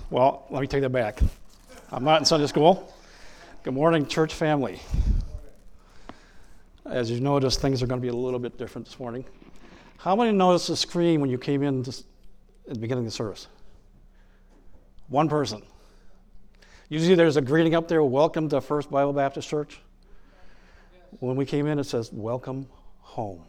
Well, let me take that back. I'm not in Sunday school. Good morning, church family. As you notice, things are going to be a little bit different this morning. How many noticed the screen when you came in at the beginning of the service? One person. Usually there's a greeting up there, welcome to First Bible Baptist Church. When we came in, it says, welcome home.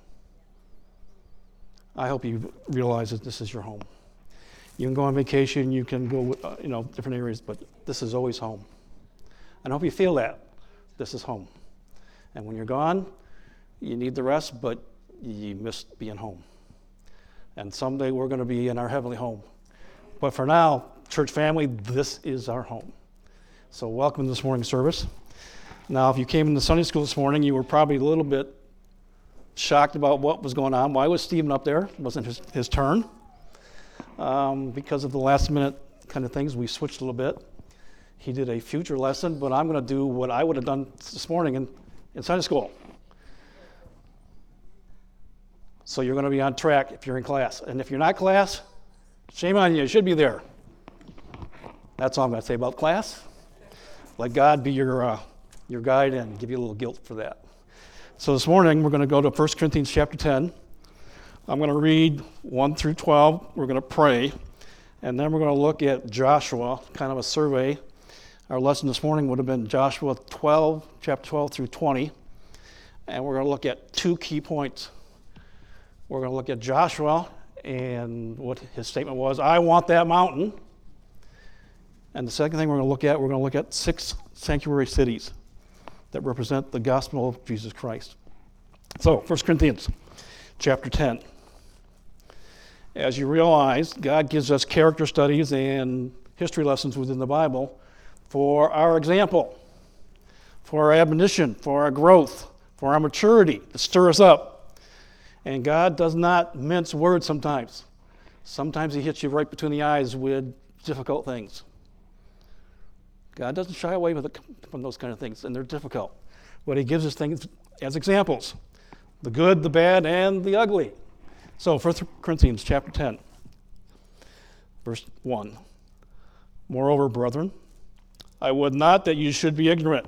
I hope you realize that this is your home. You can go on vacation, you can go, different areas, but this is always home. And I hope you feel that. This is home. And when you're gone, you need the rest, but you miss being home. And someday we're going to be in our heavenly home. But for now, church family, this is our home. So welcome to this morning's service. Now, if you came into Sunday school this morning, you were probably a little bit shocked about what was going on. Why was Stephen up there? It wasn't his turn. Because of the last minute kind of things, we switched a little bit. He did a future lesson, but I'm going to do what I would have done this morning in Sunday school. So you're going to be on track if you're in class. And if you're not class, shame on you. You should be there. That's all I'm going to say about class. Let God be your guide and give you a little guilt for that. So this morning, we're going to go to 1 Corinthians chapter 10. I'm going to read 1 through 12. We're going to pray. And then we're going to look at Joshua, kind of a survey. Our lesson this morning would have been Joshua 12, chapter 12 through 20. And we're going to look at two key points. We're going to look at Joshua and what his statement was, I want that mountain. And the second thing we're going to look at 6 sanctuary cities that represent the gospel of Jesus Christ. So, 1 Corinthians chapter 10. As you realize, God gives us character studies and history lessons within the Bible for our example, for our admonition, for our growth, for our maturity, to stir us up. And God does not mince words sometimes. Sometimes he hits you right between the eyes with difficult things. God doesn't shy away from those kind of things, and they're difficult. But he gives us things as examples, the good, the bad, and the ugly. So 1 Corinthians chapter 10, verse 1. Moreover, brethren, I would not that you should be ignorant.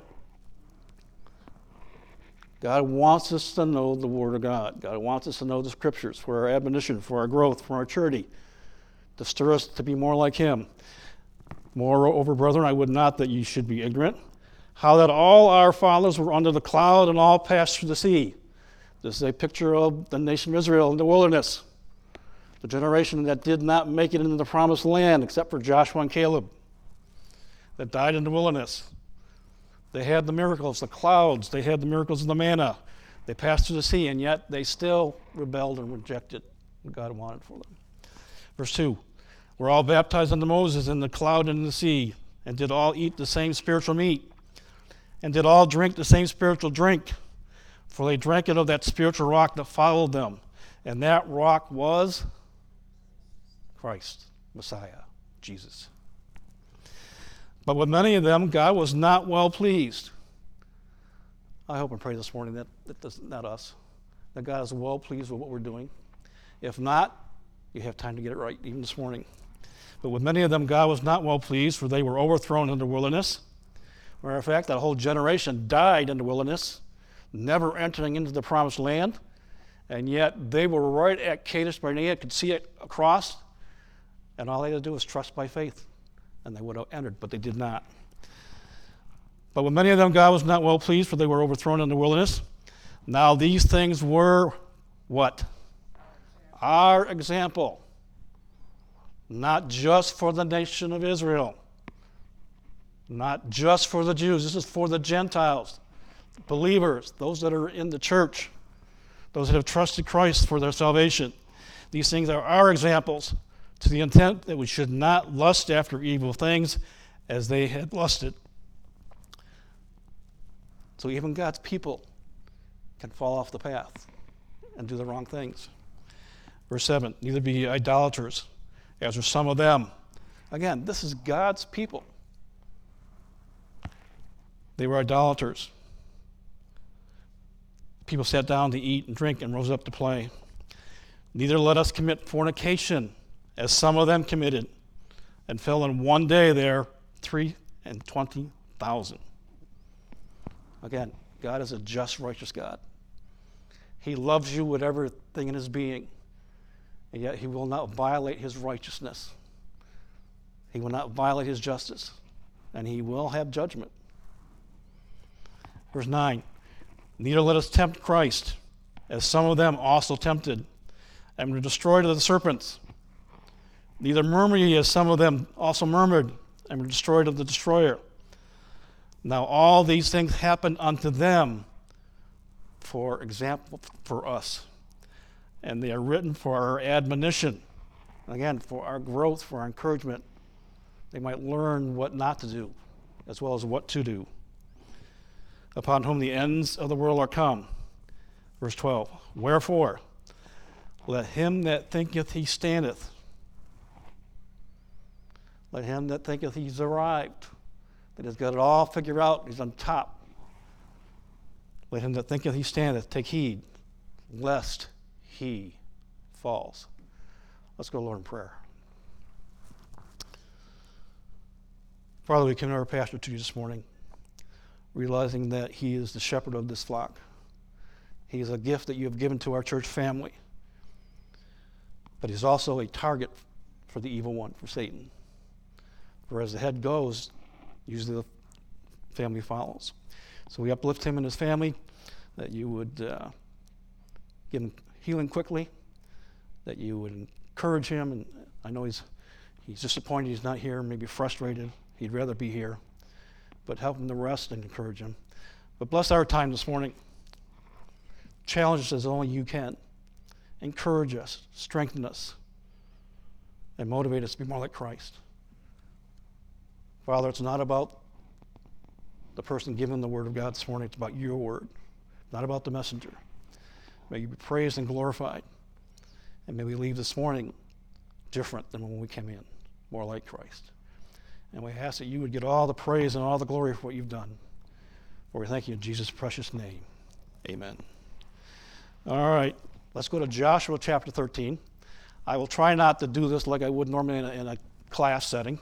God wants us to know the Word of God. God wants us to know the Scriptures for our admonition, for our growth, for our maturity, to stir us to be more like Him. Moreover, brethren, I would not that you should be ignorant, how that all our fathers were under the cloud and all passed through the sea. This is a picture of the nation of Israel in the wilderness, the generation that did not make it into the promised land except for Joshua and Caleb, that died in the wilderness. They had the miracles, the clouds, they had the miracles of the manna. They passed through the sea, and yet they still rebelled and rejected what God wanted for them. Verse 2, we're all baptized unto Moses in the cloud and in the sea, and did all eat the same spiritual meat, and did all drink the same spiritual drink. For they drank it of that spiritual rock that followed them. And that rock was Christ, Messiah, Jesus. But with many of them, God was not well pleased. I hope and pray this morning that that's not us, that God is well pleased with what we're doing. If not, you have time to get it right, even this morning. But with many of them, God was not well pleased, for they were overthrown in the wilderness. Matter of fact, that whole generation died in the wilderness, never entering into the promised land, and yet they were right at Kadesh Barnea, could see it across, and all they had to do was trust by faith, and they would have entered, but they did not. But with many of them, God was not well pleased, for they were overthrown in the wilderness. Now these things were what? Our example, not just for the nation of Israel, not just for the Jews. This is for the Gentiles, believers, those that are in the church, those that have trusted Christ for their salvation. These things are our examples, to the intent that we should not lust after evil things as they had lusted. So even God's people can fall off the path and do the wrong things. Verse 7, neither be idolaters, as are some of them. Again, this is God's people. They were idolaters. People sat down to eat and drink and rose up to play. Neither let us commit fornication, as some of them committed, and fell in one day there 320,000. Again, God is a just, righteous God. He loves you with everything in his being, and yet he will not violate his righteousness. He will not violate his justice, and he will have judgment. Verse 9, neither let us tempt Christ, as some of them also tempted, and were destroyed of the serpents. Neither murmur ye, as some of them also murmured, and were destroyed of the destroyer. Now all these things happened unto them for example for us, and they are written for our admonition, again, for our growth, for our encouragement. They might learn what not to do, as well as what to do, upon whom the ends of the world are come. Verse 12, wherefore, let him that thinketh he standeth, let him that thinketh he's arrived, that has got it all figured out, he's on top, let him that thinketh he standeth take heed, lest he falls. Let's go, Lord, in prayer. Father, we commend our pastor to you this morning, realizing that he is the shepherd of this flock. He is a gift that you have given to our church family, but he's also a target for the evil one, for Satan. For as the head goes, usually the family follows. So we uplift him and his family, that you would give him healing quickly, that you would encourage him. And I know he's disappointed he's not here, maybe frustrated. He'd rather be here. But help him to rest and encourage him. But bless our time this morning. Challenge us as only you can. Encourage us, strengthen us, and motivate us to be more like Christ. Father, it's not about the person giving the word of God this morning. It's about your word, not about the messenger. May you be praised and glorified. And may we leave this morning different than when we came in, more like Christ. And we ask that you would get all the praise and all the glory for what you've done. For we thank you in Jesus' precious name. Amen. All right, let's go to Joshua chapter 13. I will try not to do this like I would normally in a class setting.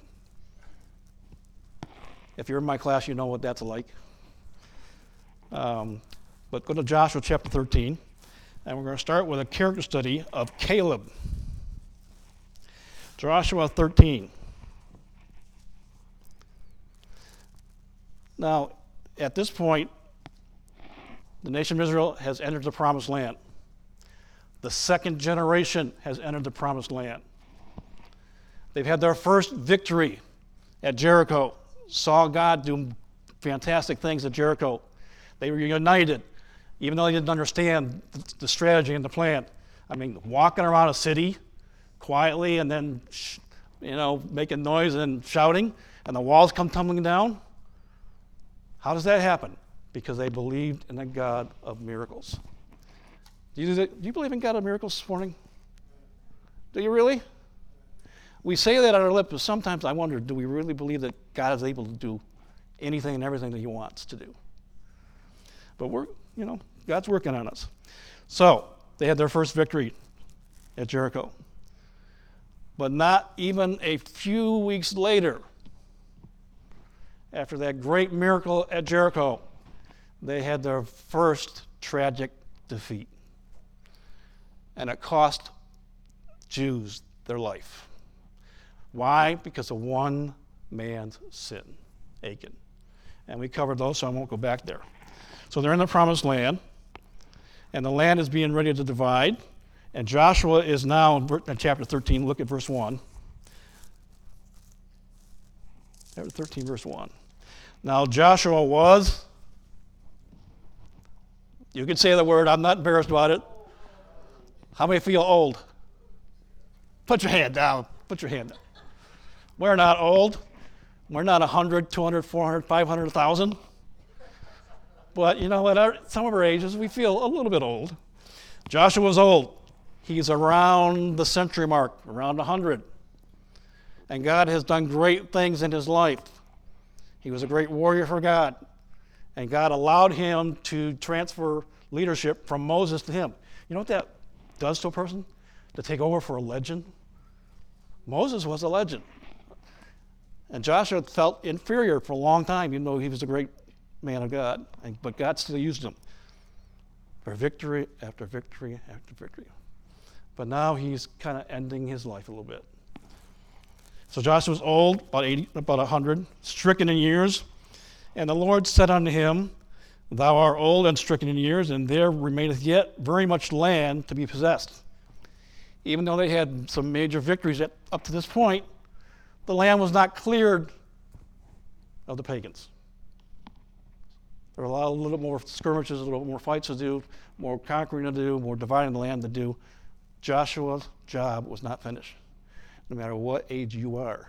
If you're in my class, you know what that's like. But go to Joshua chapter 13, and we're going to start with a character study of Caleb. Joshua 13. Now, at this point, the nation of Israel has entered the promised land. The second generation has entered the promised land. They've had their first victory at Jericho. Saw God do fantastic things at Jericho. They were united, even though they didn't understand the strategy and the plan. I mean, walking around a city quietly and then, making noise and shouting, and the walls come tumbling down. How does that happen? Because they believed in a God of miracles. Do you believe in God of miracles this morning? Do you really? We say that on our lips, but sometimes I wonder, do we really believe that God is able to do anything and everything that he wants to do? But God's working on us. So, they had their first victory at Jericho. But not even a few weeks later, after that great miracle at Jericho, they had their first tragic defeat. And it cost Jews their life. Why? Because of one man's sin, Achan. And we covered those, so I won't go back there. So they're in the promised land, and the land is being ready to divide. And Joshua is now in chapter 13. Look at verse 1. Chapter 13, verse 1. Now Joshua was, you can say the word, I'm not embarrassed about it. How many feel old? Put your hand down. Put your hand down. We're not old. We're not 100, 200, 400, 500, 1,000. But you know what? Some of our ages, we feel a little bit old. Joshua was old. He's around the century mark, around 100. And God has done great things in his life. He was a great warrior for God. And God allowed him to transfer leadership from Moses to him. You know what that does to a person? To take over for a legend? Moses was a legend. And Joshua felt inferior for a long time, even though he was a great man of God. But God still used him for victory after victory after victory. But now he's kind of ending his life a little bit. So Joshua was old, about 100, stricken in years. And the Lord said unto him, Thou art old and stricken in years, and there remaineth yet very much land to be possessed. Even though they had some major victories up to this point, the land was not cleared of the pagans. There were a little more skirmishes, a little more fights to do, more conquering to do, more dividing the land to do. Joshua's job was not finished, no matter what age you are.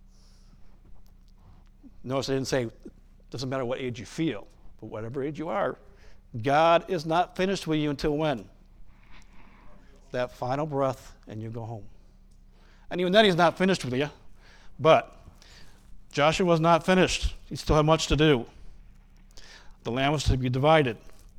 Notice I didn't say, doesn't matter what age you feel, but whatever age you are, God is not finished with you until when? That final breath and you go home. And even then he's not finished with you, but Joshua was not finished. He still had much to do. The land was to be divided.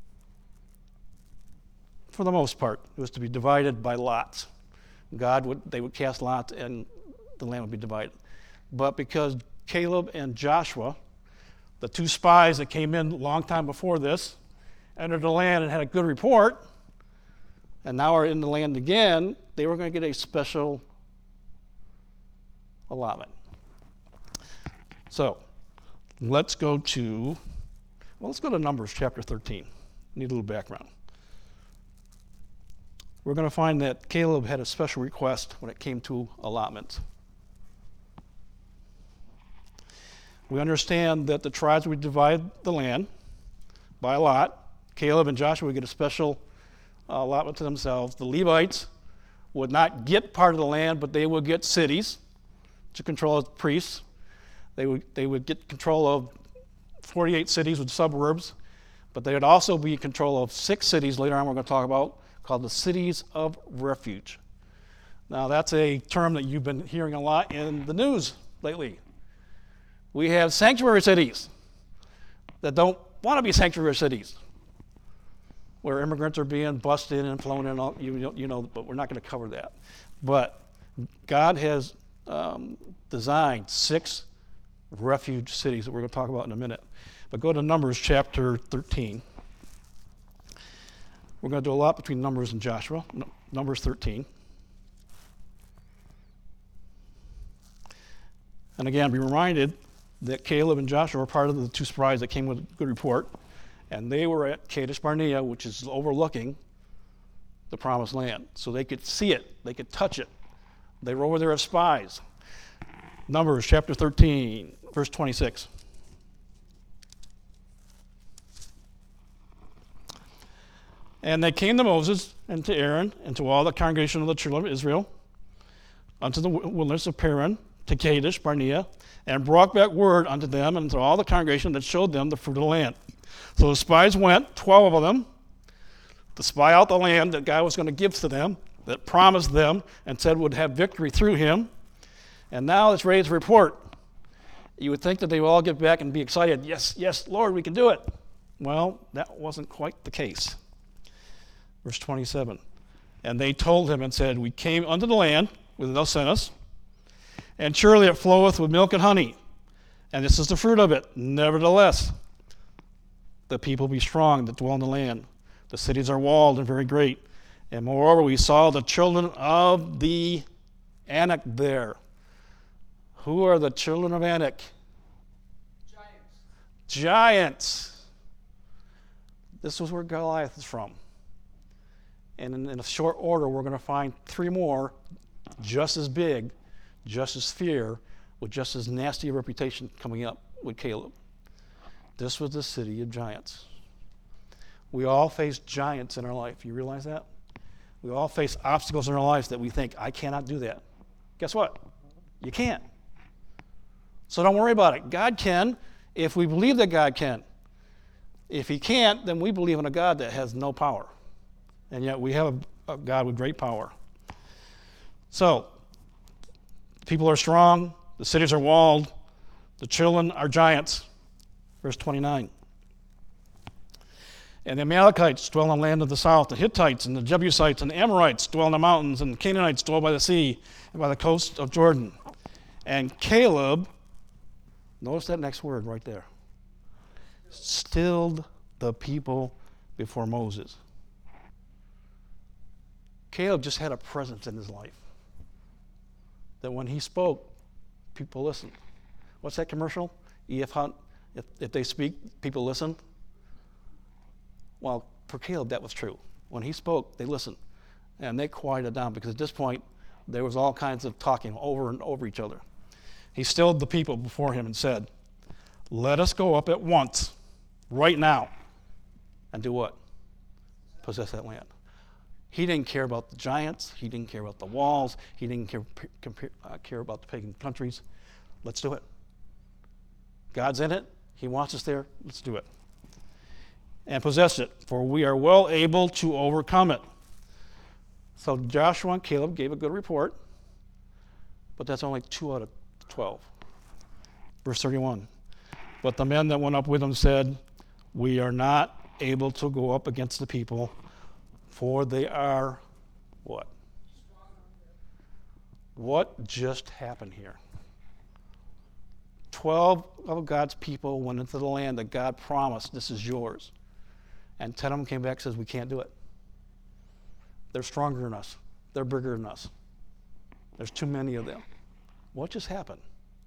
For the most part, it was to be divided by lots. They would cast lots and the land would be divided. But because Caleb and Joshua, the two spies that came in a long time before this, entered the land and had a good report, and now are in the land again, they were going to get a special allotment. So, let's go to Numbers chapter 13. Need a little background. We're going to find that Caleb had a special request when it came to allotments. We understand that the tribes would divide the land by a lot. Caleb and Joshua would get a special allotment to themselves. The Levites would not get part of the land, but they would get cities to control the priests. They would get control of 48 cities with suburbs, but they would also be in control of 6 cities later on we're going to talk about, called the cities of refuge. Now that's a term that you've been hearing a lot in the news lately. We have sanctuary cities that don't want to be sanctuary cities, where immigrants are being bussed in and flown in, but we're not going to cover that. But God has designed 6 refuge cities that we're going to talk about in a minute. But go to Numbers chapter 13. We're going to do a lot between Numbers and Joshua. Numbers 13. And again, be reminded that Caleb and Joshua were part of the 2 spies that came with a good report. And they were at Kadesh Barnea, which is overlooking the promised land. So they could see it. They could touch it. They were over there as spies. Numbers chapter 13, verse 26. And they came to Moses and to Aaron and to all the congregation of the children of Israel unto the wilderness of Paran, to Kadesh Barnea, and brought back word unto them and to all the congregation that showed them the fruit of the land. So the spies went, 12 of them, to spy out the land that God was going to give to them, that promised them and said would have victory through him. And now it's ready to report. You would think that they would all get back and be excited. Yes, yes, Lord, we can do it. Well, that wasn't quite the case. Verse 27. And they told him and said, We came unto the land whither thou sent us, and surely it floweth with milk and honey, and this is the fruit of it. Nevertheless, the people be strong that dwell in the land. The cities are walled and very great. And moreover, we saw the children of the Anak there. Who are the children of Anak? Giants. This was where Goliath is from. And in a short order, we're going to find 3 more just as big, just as fierce, with just as nasty a reputation coming up with Caleb. This was the city of giants. We all face giants in our life. You realize that? We all face obstacles in our lives that we think, I cannot do that. Guess what? You can't. So don't worry about it. God can if we believe that God can. If he can't, then we believe in a God that has no power. And yet we have a God with great power. So, people are strong, the cities are walled, the children are giants. Verse 29. And the Amalekites dwell on the land of the south, the Hittites and the Jebusites and the Amorites dwell in the mountains, and the Canaanites dwell by the sea and by the coast of Jordan. And Caleb Notice that next word right there. Stilled the people before Moses. Caleb just had a presence in his life that when he spoke, people listened. What's that commercial? E.F. Hunt, if they speak, people listen. Well, for Caleb, that was true. When he spoke, they listened. And they quieted down because at this point, there was all kinds of talking over and over each other. He stilled the people before him and said, let us go up at once, right now, and do what? Possess that land. He didn't care about the giants. He didn't care about the walls. He didn't care about the pagan countries. Let's do it. God's in it. He wants us there. Let's do it. And possess it, for we are well able to overcome it. So Joshua and Caleb gave a good report, but that's only 2 out of 12. Verse 31. But the men that went up with them said, we are not able to go up against the people, for they are what? What just happened here? 12 of God's people went into the land that God promised, this is yours. And 10 of them came back and says, we can't do it. They're stronger than us. They're bigger than us. There's too many of them. What just happened?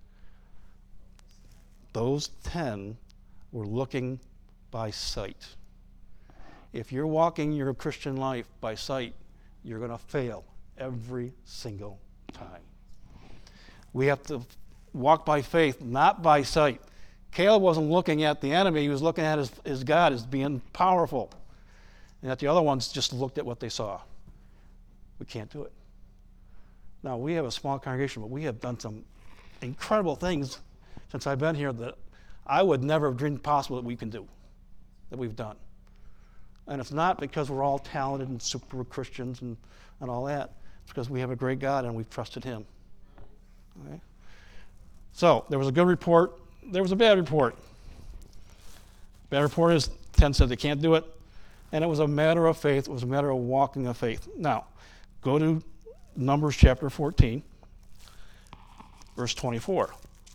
Those 10 were looking by sight. If you're walking your Christian life by sight, you're going to fail every single time. We have to walk by faith, not by sight. Caleb wasn't looking at the enemy. He was looking at his God as being powerful. And that the other ones just looked at what they saw. We can't do it. Now, we have a small congregation, but we have done some incredible things since I've been here that I would never have dreamed possible that we can do, that we've done. And it's not because we're all talented and super Christians and all that. It's because we have a great God and we've trusted him. Okay? So, there was a good report. There was a bad report. Bad report is 10 said they can't do it. And it was a matter of faith. It was a matter of walking of faith. Now, go to Numbers chapter 14, verse 24.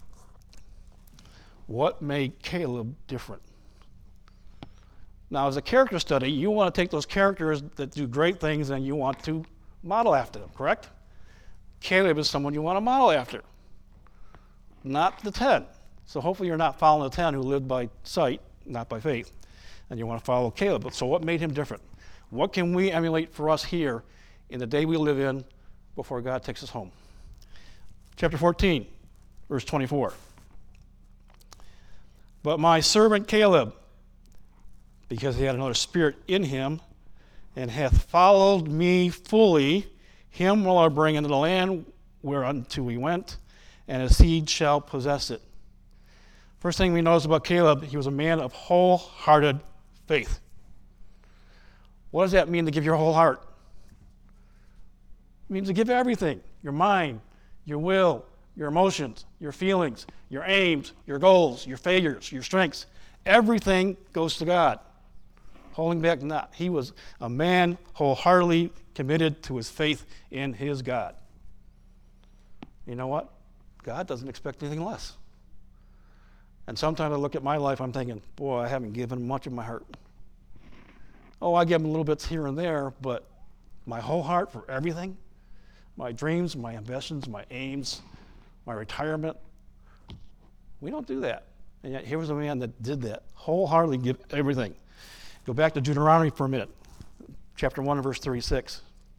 What made Caleb different? Now, as a character study, you want to take those characters that do great things and you want to model after them, correct? Caleb is someone you want to model after, not the 10. So hopefully you're not following the 10 who lived by sight, not by faith, and you want to follow Caleb. So what made him different? What can we emulate for us here in the day we live in before God takes us home? Chapter 14, verse 24. But my servant Caleb, because he had another spirit in him, and hath followed me fully, him will I bring into the land whereunto we went, and his seed shall possess it. First thing we notice about Caleb, he was a man of wholehearted faith. What does that mean to give your whole heart? It means to give everything, your mind, your will, your emotions, your feelings, your aims, your goals, your failures, your strengths. Everything goes to God. Holding back not. He was a man wholeheartedly committed to his faith in his God. You know what? God doesn't expect anything less. And sometimes I look at my life, I'm thinking, boy, I haven't given much of my heart. Oh, I give him little bits here and there, but my whole heart for everything, my dreams, my ambitions, my aims, my retirement, we don't do that. And yet here was a man that did that, wholeheartedly give everything. Go back to Deuteronomy for a minute, chapter 1 and verse 36.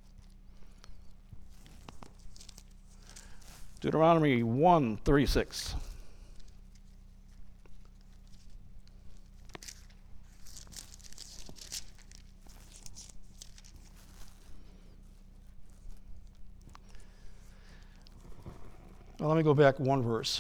Deuteronomy 1:36. Well, let me go back one verse.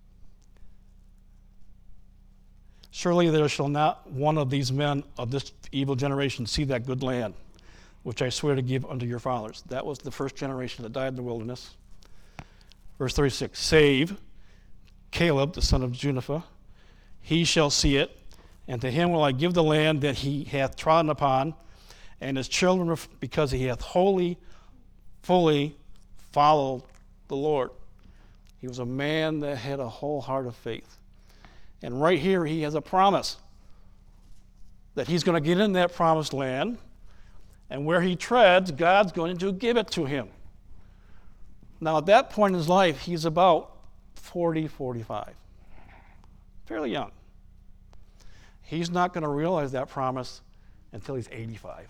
Surely there shall not one of these men of this evil generation see that good land, which I swear to give unto your fathers. That was the first generation that died in the wilderness. Verse 36, save Caleb, the son of Jephunneh. He shall see it, and to him will I give the land that he hath trodden upon, and his children, because he hath fully followed the Lord. He was a man that had a whole heart of faith. And right here, he has a promise that he's going to get in that promised land, and where he treads, God's going to give it to him. Now, at that point in his life, he's about 40, 45. Fairly young. He's not going to realize that promise until he's 85.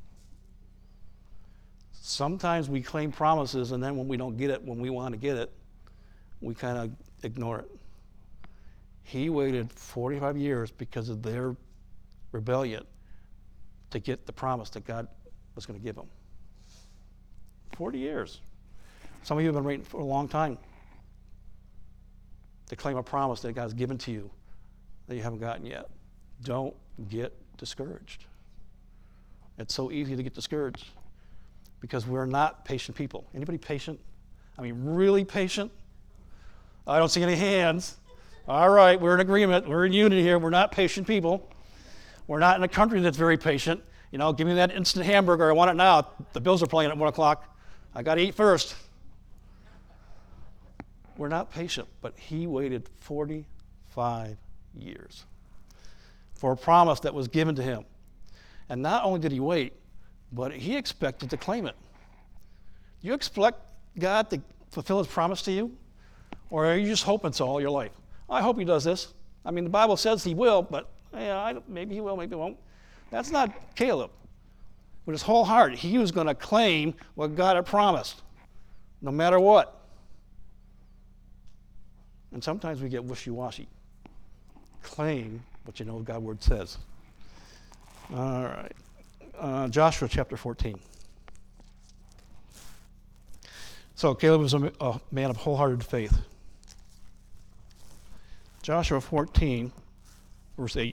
Sometimes we claim promises, and then when we don't get it, when we want to get it, we kind of ignore it. He waited 45 years because of their rebellion to get the promise that God was going to give him. 40 years. Some of you have been waiting for a long time to claim a promise that God's given to you that you haven't gotten yet. Don't get discouraged. It's so easy to get discouraged because we're not patient people. Anybody patient? I mean, really patient? I don't see any hands. All right, we're in agreement. We're in unity here. We're not patient people. We're not in a country that's very patient. You know, give me that instant hamburger. I want it now. The Bills are playing at 1 o'clock. I got to eat first. We're not patient, but he waited 45 years for a promise that was given to him. And not only did he wait, but he expected to claim it. Do you expect God to fulfill his promise to you? Or are you just hoping so all your life? I hope he does this. I mean, the Bible says he will, but maybe he will, maybe he won't. That's not Caleb. With his whole heart, he was going to claim what God had promised, no matter what. And sometimes we get wishy-washy. Claim what you know God's word says. All right. Joshua chapter 14. So Caleb was a man of wholehearted faith. Joshua 14, verse 8.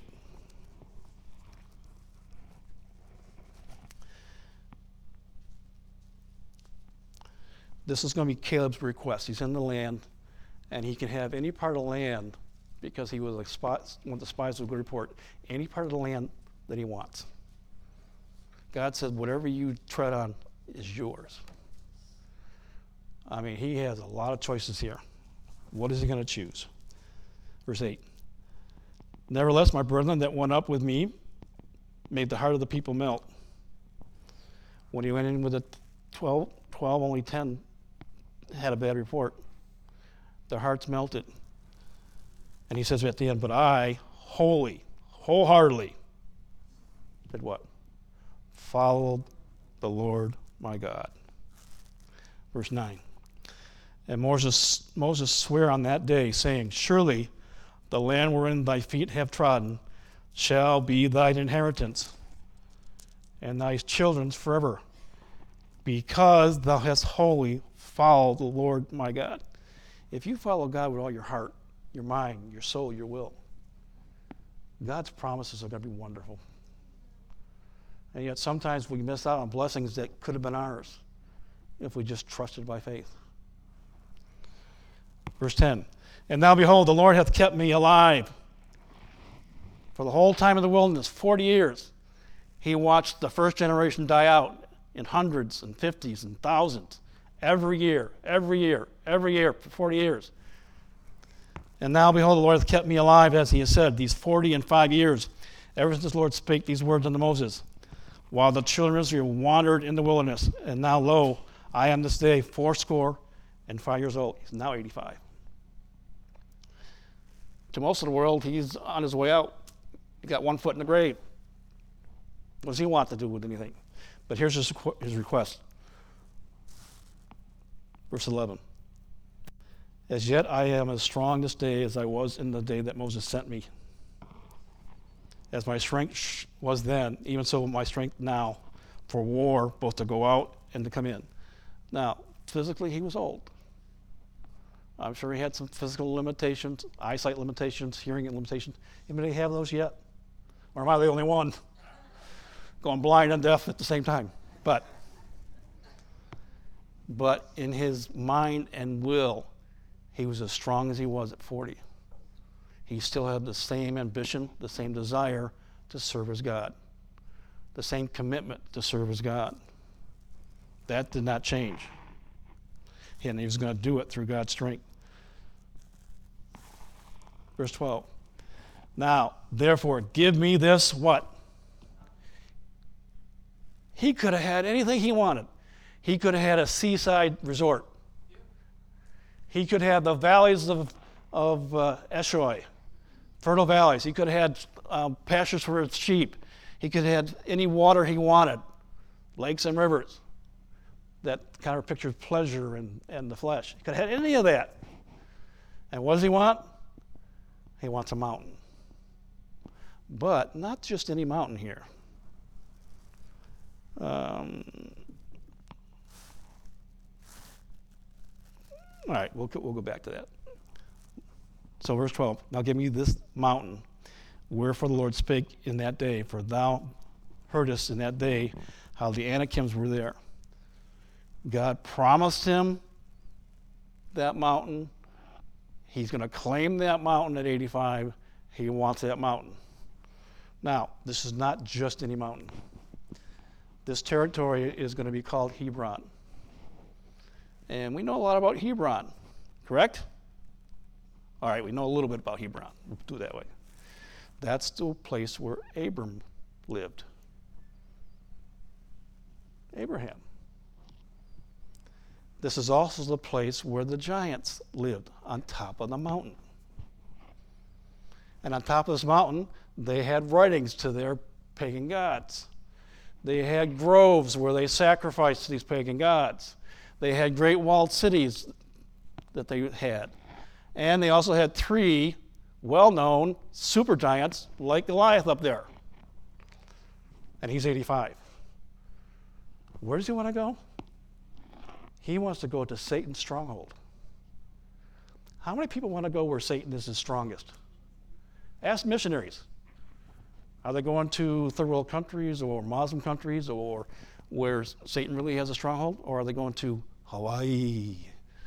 This is going to be Caleb's request. He's in the land, and he can have any part of the land because he was one of the spies would report, any part of the land that he wants. God said, whatever you tread on is yours. I mean, he has a lot of choices here. What is he going to choose? Verse 8. Nevertheless, my brethren that went up with me made the heart of the people melt. When he went in with the 12, only 10 had a bad report. Their hearts melted. And he says at the end, but I, wholeheartedly, did what? Followed the Lord my God. Verse 9. And Moses sware on that day, saying, surely the land wherein thy feet have trodden shall be thine inheritance, and thy children's forever, because thou hast wholly followed the Lord my God. If you follow God with all your heart, your mind, your soul, your will, God's promises are going to be wonderful. And yet sometimes we miss out on blessings that could have been ours if we just trusted by faith. Verse 10. And now behold, the Lord hath kept me alive. For the whole time of the wilderness, 40 years, he watched the first generation die out in hundreds and fifties and thousands. Every year, for 40 years. And now behold, the Lord hath kept me alive, as he has said, these 40 and 5 years, ever since the Lord spake these words unto Moses, while the children of Israel wandered in the wilderness. And now, lo, I am this day 85 years old. He's now 85. To most of the world, he's on his way out. He got one foot in the grave. What does he want to do with anything? But here's his request. Verse 11. As yet I am as strong this day as I was in the day that Moses sent me. As my strength was then, even so my strength now for war, both to go out and to come in. Now, physically he was old. I'm sure he had some physical limitations, eyesight limitations, hearing limitations. Anybody have those yet? Or am I the only one going blind and deaf at the same time? But in his mind and will, he was as strong as he was at 40. He still had the same ambition, the same desire to serve his God, the same commitment to serve his God. That did not change. And he was going to do it through God's strength. Verse 12. Now, therefore, give me this what? He could have had anything he wanted. He could have had a seaside resort. He could have the valleys of Eshoi, fertile valleys. He could have had pastures for his sheep. He could have had any water he wanted, lakes and rivers. That kind of pictures pleasure and the flesh. He could have had any of that. And what does he want? He wants a mountain. But not just any mountain here. All right, we'll go back to that. So verse 12, now give me this mountain, wherefore the Lord spake in that day, for thou heardest in that day how the Anakims were there. God promised him that mountain. He's going to claim that mountain at 85. He wants that mountain. Now, this is not just any mountain. This territory is going to be called Hebron. And we know a lot about Hebron, correct? All right, we know a little bit about Hebron. We'll do it that way. That's the place where Abram lived. Abraham. This is also the place where the giants lived, on top of the mountain. And on top of this mountain, they had writings to their pagan gods. They had groves where they sacrificed to these pagan gods. They had great walled cities that they had. And they also had 3 well-known supergiants like Goliath up there. And he's 85. Where does he want to go? He wants to go to Satan's stronghold. How many people want to go where Satan is his strongest? Ask missionaries. Are they going to third world countries or Muslim countries or where Satan really has a stronghold? Or are they going to Hawaii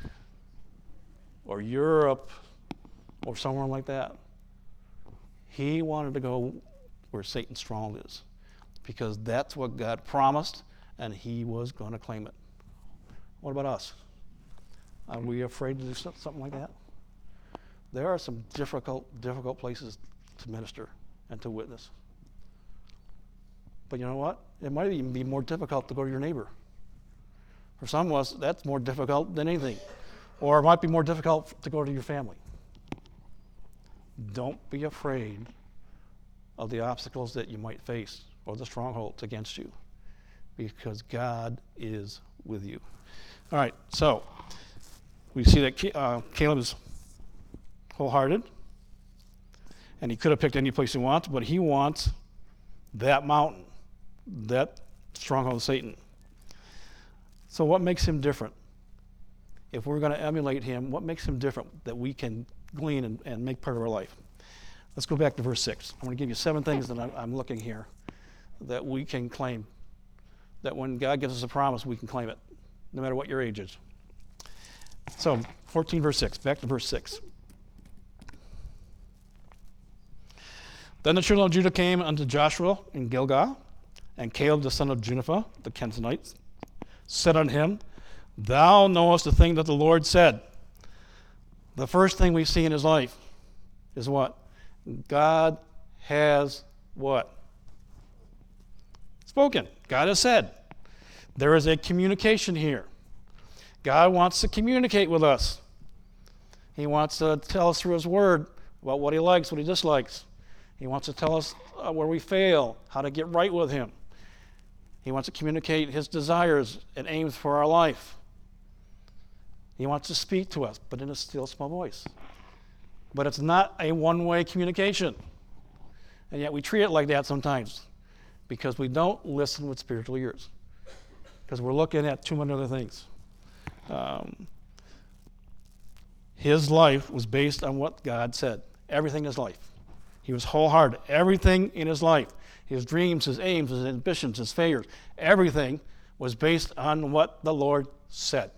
or Europe or somewhere like that? He wanted to go where Satan's stronghold is because that's what God promised and he was going to claim it. What about us? Are we afraid to do something like that? There are some difficult places to minister and to witness. But you know what? It might even be more difficult to go to your neighbor. For some of us, that's more difficult than anything. Or it might be more difficult to go to your family. Don't be afraid of the obstacles that you might face or the strongholds against you, because God is with you. All right, so we see that Caleb is wholehearted, and he could have picked any place he wants, but he wants that mountain, that stronghold of Satan. So what makes him different? If we're going to emulate him, what makes him different that we can glean and make part of our life? Let's go back to verse 6. I'm going to give you 7 things that I'm looking here that we can claim, that when God gives us a promise, we can claim it, no matter what your age is. So 14 verse 6, back to verse 6. Then the children of Judah came unto Joshua in Gilgal, and Caleb the son of Jephunneh, the Kenizzite, said unto him, Thou knowest the thing that the Lord said. The first thing we see in his life is what? God has what? Spoken. God has said. There is a communication here. God wants to communicate with us. He wants to tell us through his word about what he likes, what he dislikes. He wants to tell us where we fail, how to get right with him. He wants to communicate his desires and aims for our life. He wants to speak to us, but in a still, small voice. But it's not a one-way communication. And yet we treat it like that sometimes because we don't listen with spiritual ears, because we're looking at too many other things. His life was based on what God said. Everything in his life. He was wholehearted. Everything in his life, his dreams, his aims, his ambitions, his failures, everything was based on what the Lord said.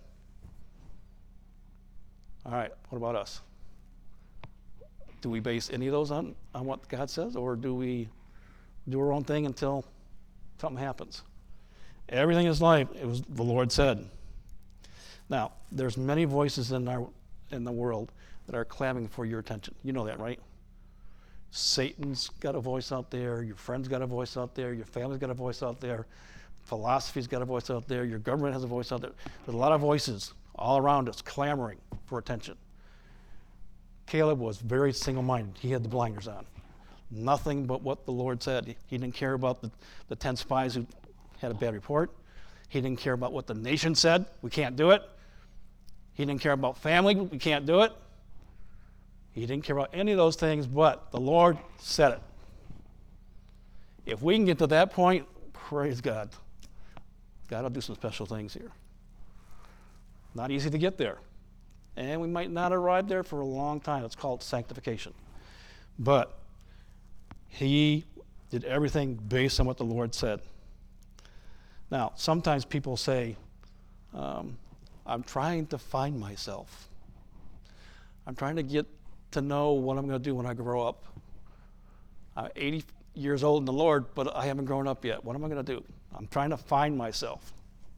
All right, what about us? Do we base any of those on what God says, or do we do our own thing until something happens? Everything in his life, it was the Lord said. Now, there's many voices in the world that are clamoring for your attention. You know that, right? Satan's got a voice out there. Your friend's got a voice out there. Your family's got a voice out there. Philosophy's got a voice out there. Your government has a voice out there. There's a lot of voices all around us clamoring for attention. Caleb was very single-minded. He had the blinders on. Nothing but what the Lord said. He didn't care about the 10 spies who had a bad report. He didn't care about what the nation said. We can't do it. He didn't care about family. We can't do it. He didn't care about any of those things, but the Lord said it. If we can get to that point, praise God. God will do some special things here. Not easy to get there. And we might not arrive there for a long time. It's called sanctification. But he did everything based on what the Lord said. Now, sometimes people say, I'm trying to find myself. I'm trying to get to know what I'm going to do when I grow up. I'm 80 years old in the Lord, but I haven't grown up yet. What am I going to do? I'm trying to find myself.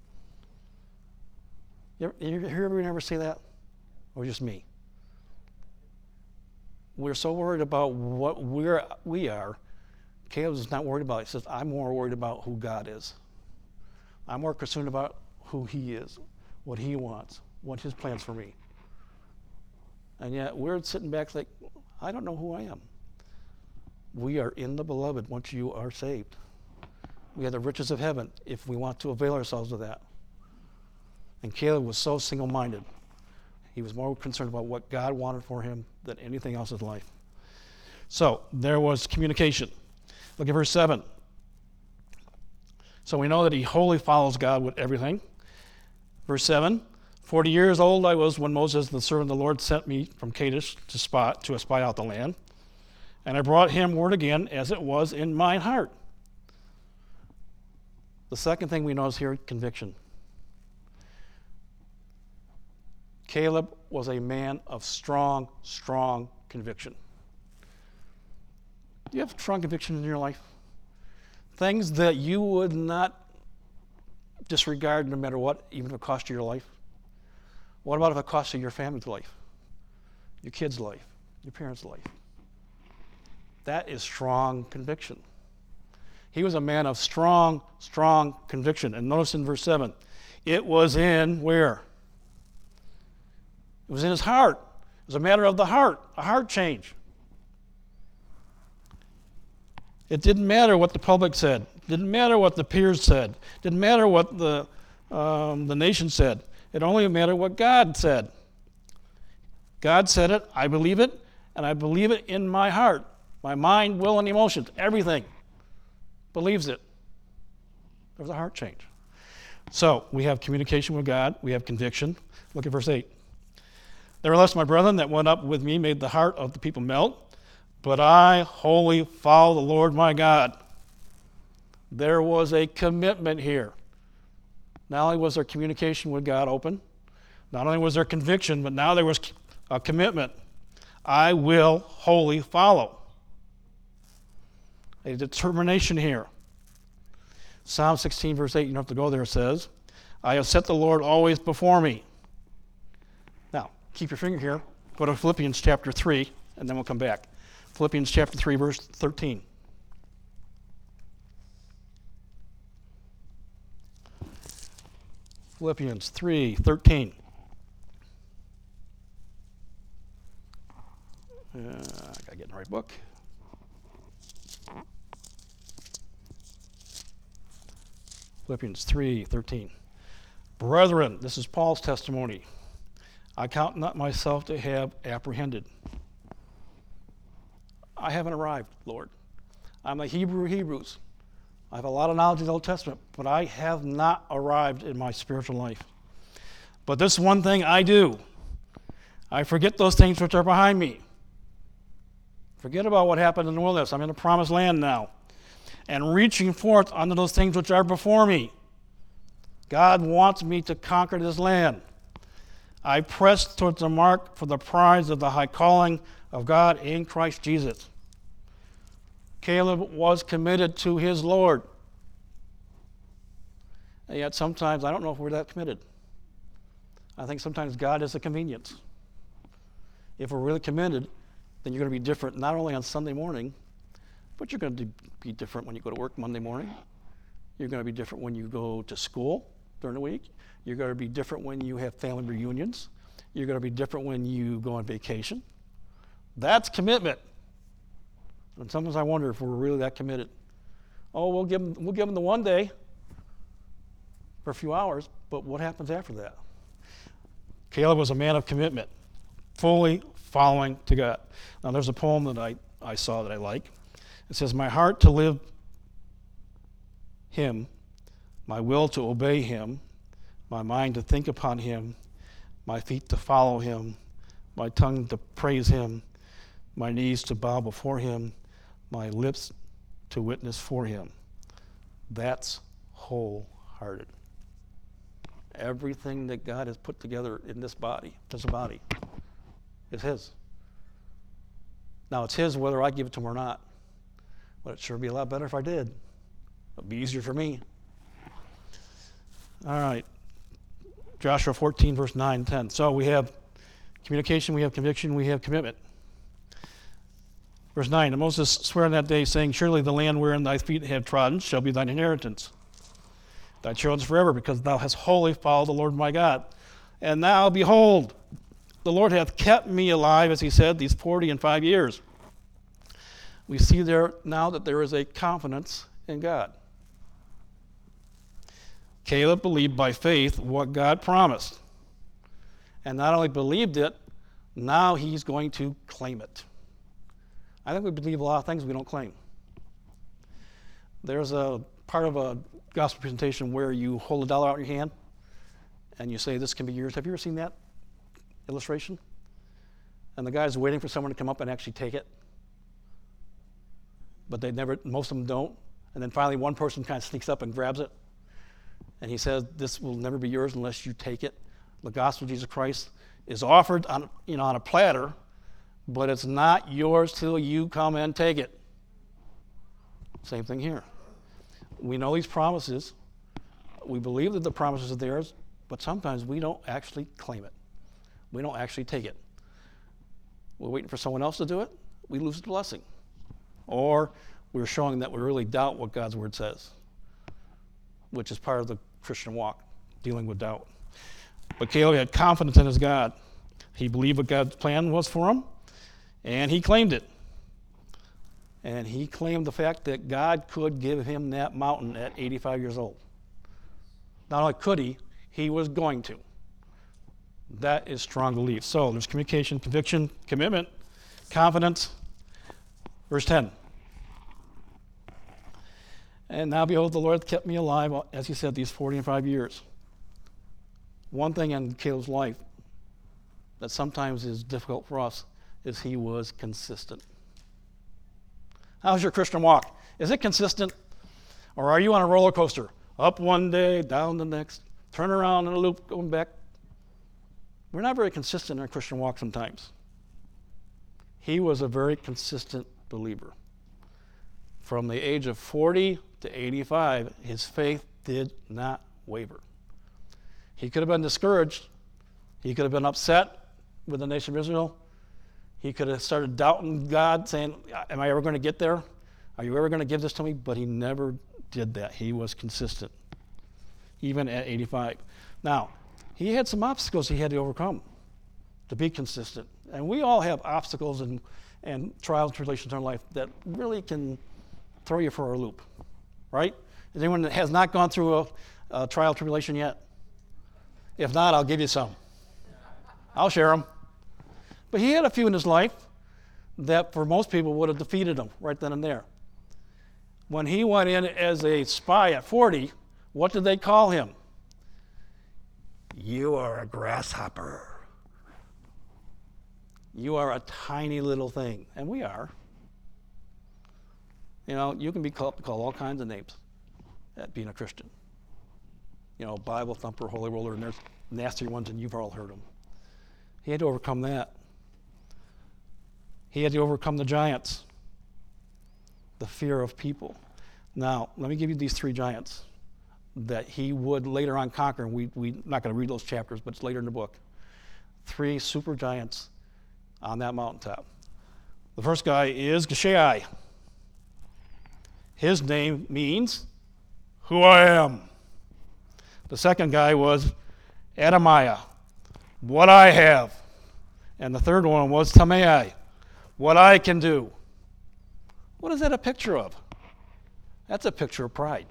You hear everyone ever say that? Or just me? We're so worried about what we are. Caleb is not worried about it. He says, I'm more worried about who God is. I'm more concerned about who he is, what he wants, what his plans for me. And yet we're sitting back like, I don't know who I am. We are in the beloved once you are saved. We have the riches of heaven if we want to avail ourselves of that. And Caleb was so single-minded. He was more concerned about what God wanted for him than anything else in life. So there was communication. Look at verse 7. So we know that he wholly follows God with everything. Verse 7, 40 years old I was when Moses, the servant of the Lord, sent me from Kadesh to spy out the land. And I brought him word again as it was in mine heart. The second thing we know is here, conviction. Caleb was a man of strong, strong conviction. Do you have strong conviction in your life? Things that you would not disregard no matter what, even if it cost you your life? What about if it cost you your family's life, your kid's life, your parents' life? That is strong conviction. He was a man of strong, strong conviction. And notice in verse 7, it was in where? It was in his heart. It was a matter of the heart, a heart change. It didn't matter what the public said. It didn't matter what the peers said. It didn't matter what the nation said. It only mattered what God said. God said it, I believe it, and I believe it in my heart. My mind, will, and emotions, everything believes it. There was a heart change. So we have communication with God. We have conviction. Look at verse 8. Nevertheless, my brethren that went up with me made the heart of the people melt, but I wholly follow the Lord my God. There was a commitment here. Not only was there communication with God open, not only was there conviction, but now there was a commitment. I will wholly follow. A determination here. Psalm 16, verse 8, you don't have to go there, it says, I have set the Lord always before me. Now, keep your finger here. Go to Philippians chapter 3, and then we'll come back. Philippians chapter 3, verse 13. Philippians 3:13. I gotta get in the right book. Philippians 3:13. Brethren, this is Paul's testimony. I count not myself to have apprehended. I haven't arrived, Lord. I'm a Hebrew of Hebrews. I have a lot of knowledge of the Old Testament, but I have not arrived in my spiritual life. But this one thing I do. I forget those things which are behind me. Forget about what happened in the wilderness. I'm in the promised land now. And reaching forth unto those things which are before me. God wants me to conquer this land. I press towards the mark for the prize of the high calling of God in Christ Jesus. Caleb was committed to his Lord. And yet sometimes I don't know if we're that committed. I think sometimes God is a convenience. If we're really committed, then you're going to be different not only on Sunday morning, but you're going to be different when you go to work Monday morning. You're going to be different when you go to school during the week. You're going to be different when you have family reunions. You're going to be different when you go on vacation. That's commitment. And sometimes I wonder if we're really that committed. Oh, we'll give them the one day for a few hours, but what happens after that? Caleb was a man of commitment, fully following to God. Now, there's a poem that I saw that I like. It says, my heart to live him, my will to obey him, my mind to think upon him, my feet to follow him, my tongue to praise him, my knees to bow before him, my lips to witness for him. That's wholehearted. Everything that God has put together in this body, is his. Now, it's his whether I give it to him or not. But it'd sure be a lot better if I did. It'd be easier for me. All right. Joshua 14, verse 9 and 10. So we have communication, we have conviction, we have commitment. Verse 9, and Moses sware on that day, saying, surely the land wherein thy feet have trodden shall be thine inheritance. Thy children's forever, because thou hast wholly followed the Lord my God. And now, behold, the Lord hath kept me alive, as he said, these 45 years. We see there now that there is a confidence in God. Caleb believed by faith what God promised. And not only believed it, now he's going to claim it. I think we believe a lot of things we don't claim. There's a part of a gospel presentation where you hold $1 out in your hand and you say, this can be yours. Have you ever seen that illustration? And the guy's waiting for someone to come up and actually take it. But most of them don't. And then finally one person kind of sneaks up and grabs it. And he says, this will never be yours unless you take it. The gospel of Jesus Christ is offered on a platter, but it's not yours till you come and take it. Same thing here. We know these promises. We believe that the promises are theirs, but sometimes we don't actually claim it. We don't actually take it. We're waiting for someone else to do it. We lose the blessing. Or we're showing that we really doubt what God's word says, which is part of the Christian walk, dealing with doubt. But Caleb had confidence in his God. He believed what God's plan was for him, and he claimed it. And he claimed the fact that God could give him that mountain at 85 years old. Not only could he was going to. That is strong belief. So there's communication, conviction, commitment, confidence. Verse 10. And now behold, the Lord kept me alive, as he said, these 45 years. One thing in Caleb's life that sometimes is difficult for us is he was consistent. How's your Christian walk? Is it consistent? Or are you on a roller coaster? Up one day, down the next, turn around in a loop, going back. We're not very consistent in our Christian walk sometimes. He was a very consistent believer. From the age of 40 to 85, his faith did not waver. He could have been discouraged. He could have been upset with the nation of Israel. He could have started doubting God, saying, am I ever going to get there? Are you ever going to give this to me? But he never did that. He was consistent, even at 85. Now, he had some obstacles he had to overcome to be consistent. And we all have obstacles and trials and tribulations in our life that really can throw you for a loop, right? Is anyone that has not gone through a trial tribulation yet? If not, I'll give you some. I'll share them. But he had a few in his life that for most people would have defeated him right then and there. When he went in as a spy at 40, what did they call him? You are a grasshopper. You are a tiny little thing. And we are. You know, you can be called all kinds of names at being a Christian. You know, Bible thumper, holy roller, and there's nastier ones, and you've all heard them. He had to overcome that. He had to overcome the giants, the fear of people. Now, let me give you these 3 giants that he would later on conquer. And we're not going to read those chapters, but it's later in the book. 3 super giants on that mountaintop. The first guy is Geshai. His name means who I am. The second guy was Adamiah, what I have. And the third one was Tamai, what I can do. What is that a picture of? That's a picture of pride.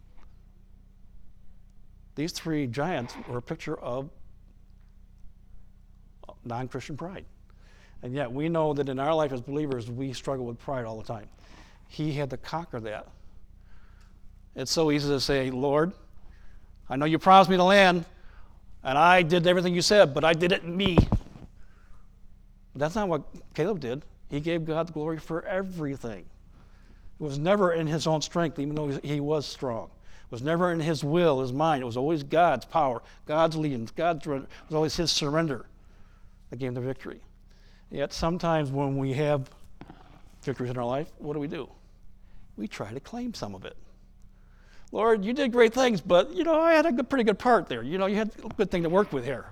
These three giants were a picture of non-Christian pride. And yet we know that in our life as believers, we struggle with pride all the time. He had to conquer that. It's so easy to say, Lord, I know you promised me the land, and I did everything you said, but I did it in me. But that's not what Caleb did. He gave God the glory for everything. It was never in his own strength, even though he was strong. It was never in his will, his mind. It was always God's power, God's leading, it was always his surrender that gave him the victory. Yet sometimes when we have victories in our life, what do? We try to claim some of it. Lord, you did great things, but, I had a pretty good part there. You had a good thing to work with here.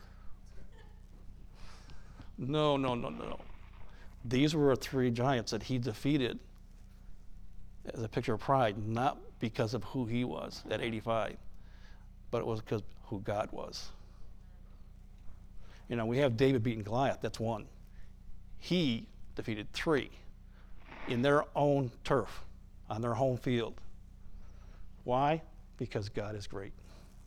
No. These were three giants that he defeated as a picture of pride, not because of who he was at 85, but it was because of who God was. We have David beating Goliath, that's one. He defeated three in their own turf, on their home field. Why? Because God is great.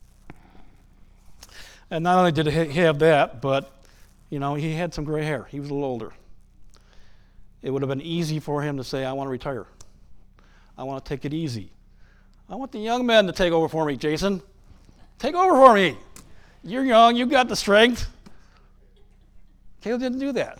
And not only did he have that, but, he had some gray hair. He was a little older. It would have been easy for him to say, I want to retire. I want to take it easy. I want the young men to take over for me, Jason. Take over for me. You're young. You've got the strength. Caleb didn't do that.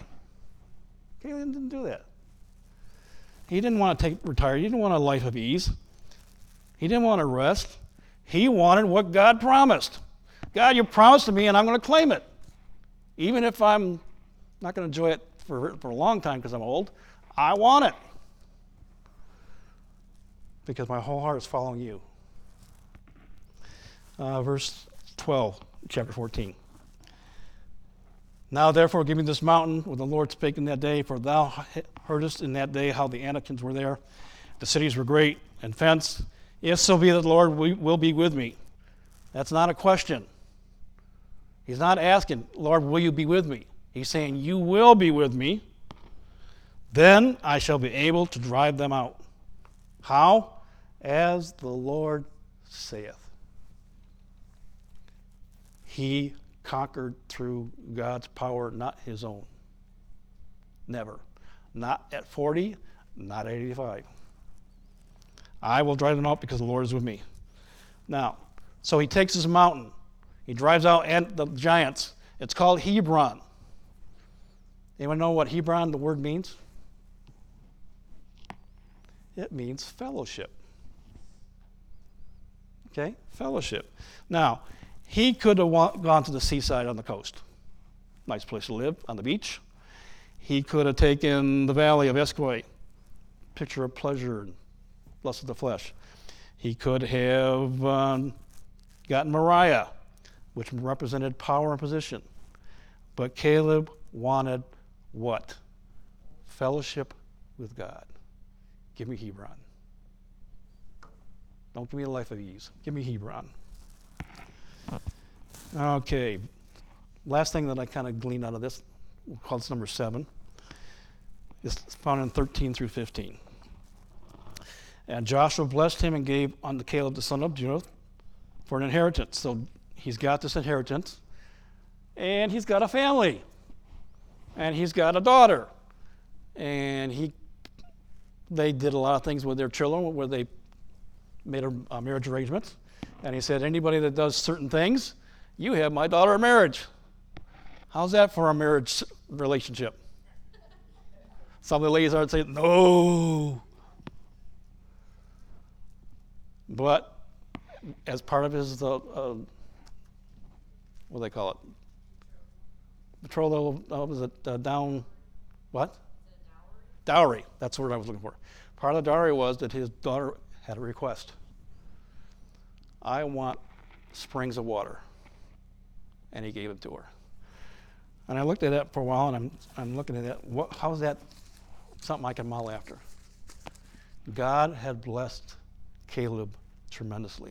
He didn't want to retire. He didn't want a life of ease. He didn't want to rest. He wanted what God promised. God, you promised to me, and I'm going to claim it. Even if I'm not going to enjoy it for a long time because I'm old, I want it. Because my whole heart is following you. Verse 12, chapter 14. Now therefore give me this mountain where the Lord spake in that day, for thou heardest in that day how the Anakims were there. The cities were great and fenced. If so be that the Lord will be with me. That's not a question. He's not asking, Lord, will you be with me? He's saying, you will be with me. Then I shall be able to drive them out. How? As the Lord saith. He conquered through God's power, not his own. Never. Not at 40, not at 85. I will drive them out because the Lord is with me. Now, so he takes his mountain. He drives out the giants. It's called Hebron. Anyone know what Hebron, the word, means? It means fellowship. Okay? Fellowship. Now, he could have gone to the seaside on the coast. Nice place to live, on the beach. He could have taken the valley of Escoi, picture of pleasure and lust of the flesh. He could have gotten Moriah, which represented power and position. But Caleb wanted what? Fellowship with God. Give me Hebron. Don't give me a life of ease. Give me Hebron. Okay. Last thing that I kind of gleaned out of this, we'll call this number 7, is found in 13 through 15. And Joshua blessed him and gave unto Caleb the son of Jephunneh for an inheritance. So he's got this inheritance, and he's got a family, and he's got a daughter, and they did a lot of things with their children where they made a marriage arrangements, and he said, anybody that does certain things, you have my daughter in marriage. How's that for a marriage relationship? Some of the ladies are saying, no. But as part of his, what do they call it? Betrothal, was it down, what? Dowry. That's the word I was looking for. Part of the dowry was that his daughter had a request. I want springs of water. And he gave it to her. And I looked at that for a while, and I'm looking at that. How is that something I can model after. God had blessed Caleb tremendously.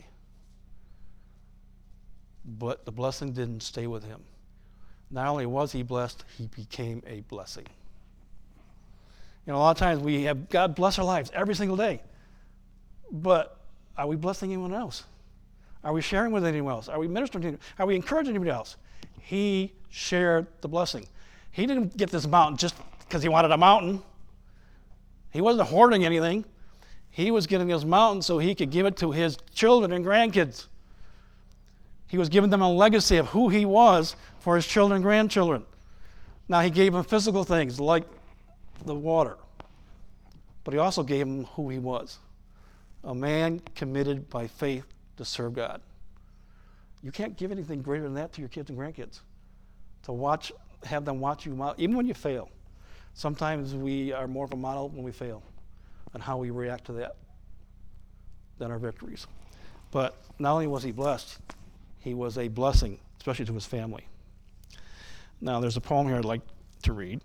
But the blessing didn't stay with him. Not only was he blessed, he became a blessing. A lot of times we have God bless our lives every single day. But are we blessing anyone else? Are we sharing with anyone else? Are we ministering to anyone? Are we encouraging anybody else? He shared the blessing. He didn't get this mountain just because he wanted a mountain. He wasn't hoarding anything. He was getting this mountain so he could give it to his children and grandkids. He was giving them a legacy of who he was for his children and grandchildren. Now, he gave them physical things like the water, but he also gave them who he was, a man committed by faith to serve God. You can't give anything greater than that to your kids and grandkids, to have them watch you, even when you fail. Sometimes we are more of a model when we fail and how we react to that than our victories. But not only was he blessed, he was a blessing, especially to his family. Now, there's a poem here I'd like to read.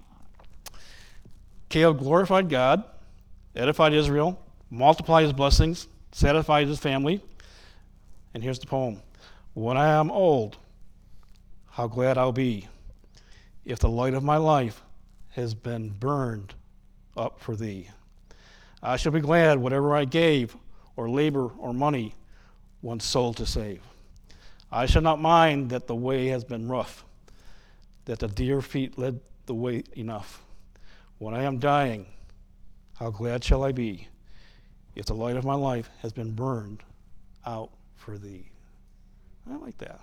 Caleb glorified God, edified Israel, multiplied his blessings, satisfied his family. And here's the poem. When I am old, how glad I'll be if the light of my life has been burned up for thee. I shall be glad whatever I gave, or labor, or money, one soul to save. I shall not mind that the way has been rough, that the dear feet led the way enough. When I am dying, how glad shall I be if the light of my life has been burned out for thee. I like that.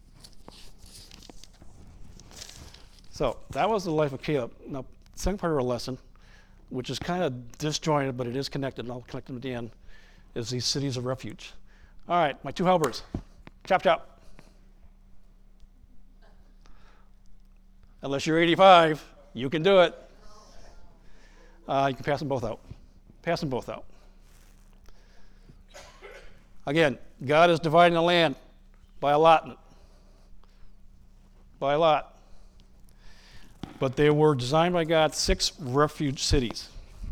So that was the life of Caleb. Now, the second part of our lesson, which is kind of disjointed, but it is connected, and I'll connect them at the end, is these cities of refuge. All right, my two helpers. Chop, chop. Unless you're 85, you can do it. You can pass them both out. Pass them both out. Again, God is dividing the land by allotment. By a lot. But they were designed by God 6 refuge cities.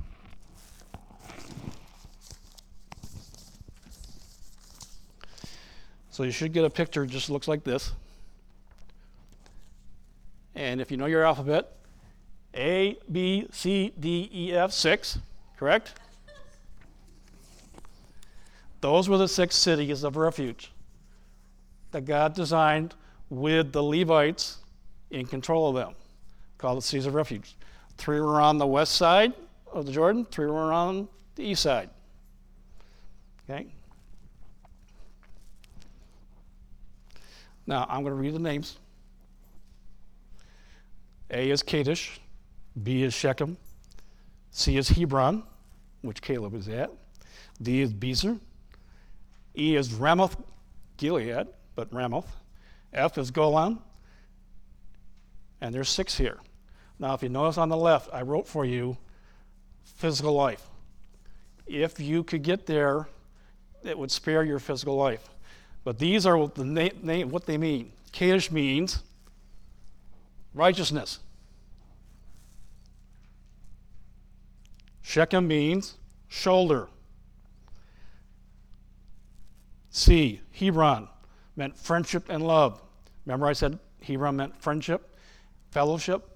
So you should get a picture, it just looks like this. And if you know your alphabet, A, B, C, D, E, F, 6, correct? Those were the 6 cities of refuge that God designed with the Levites in control of them, called the cities of refuge. 3 were on the west side of the Jordan, 3 were on the east side. Okay? Now, I'm going to read the names. A is Kadesh, B is Shechem, C is Hebron, which Caleb is at, D is Bezer, E is Ramoth Gilead, but Ramoth, F is Golan, and there's 6 here. Now, if you notice on the left, I wrote for you physical life. If you could get there, it would spare your physical life. But these are what they mean. Kadesh means righteousness. Shechem means shoulder. C, Hebron, meant friendship and love. Remember I said Hebron meant friendship, fellowship?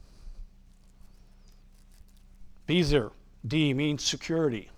Bezer, D, means security.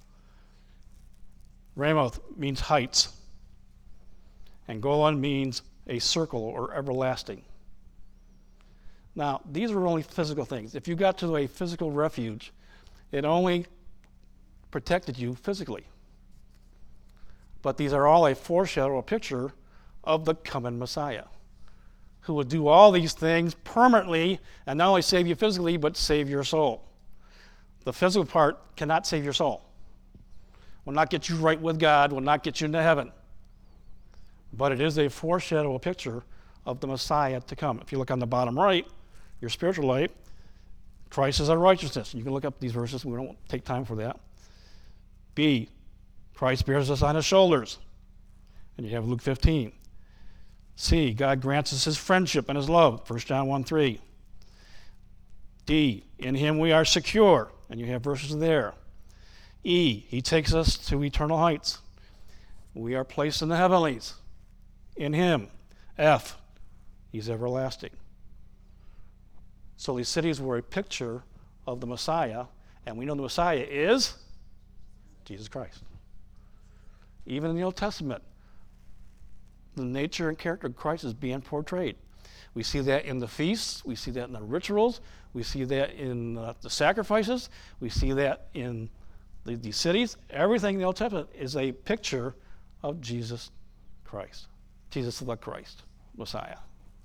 Ramoth means heights. And Golan means a circle or everlasting. Now, these are only physical things. If you got to a physical refuge, it only protected you physically. But these are all a foreshadow, a picture of the coming Messiah, who will do all these things permanently and not only save you physically, but save your soul. The physical part cannot save your soul. Will not get you right with God, will not get you into heaven. But it is a foreshadow, a picture of the Messiah to come. If you look on the bottom right, your spiritual life, Christ is our righteousness. You can look up these verses. We don't take time for that. B, Christ bears us on his shoulders. And you have Luke 15. C, God grants us his friendship and his love. 1 John 1:3. D, in him we are secure, and you have verses there. E, he takes us to eternal heights. We are placed in the heavenlies in him. F, he's everlasting. So these cities were a picture of the Messiah, and we know the Messiah is Jesus Christ. Even in the Old Testament, the nature and character of Christ is being portrayed. We see that in the feasts, we see that in the rituals, we see that in the sacrifices, we see that in the cities. Everything in the Old Testament is a picture of Jesus Christ, Jesus the Christ, Messiah.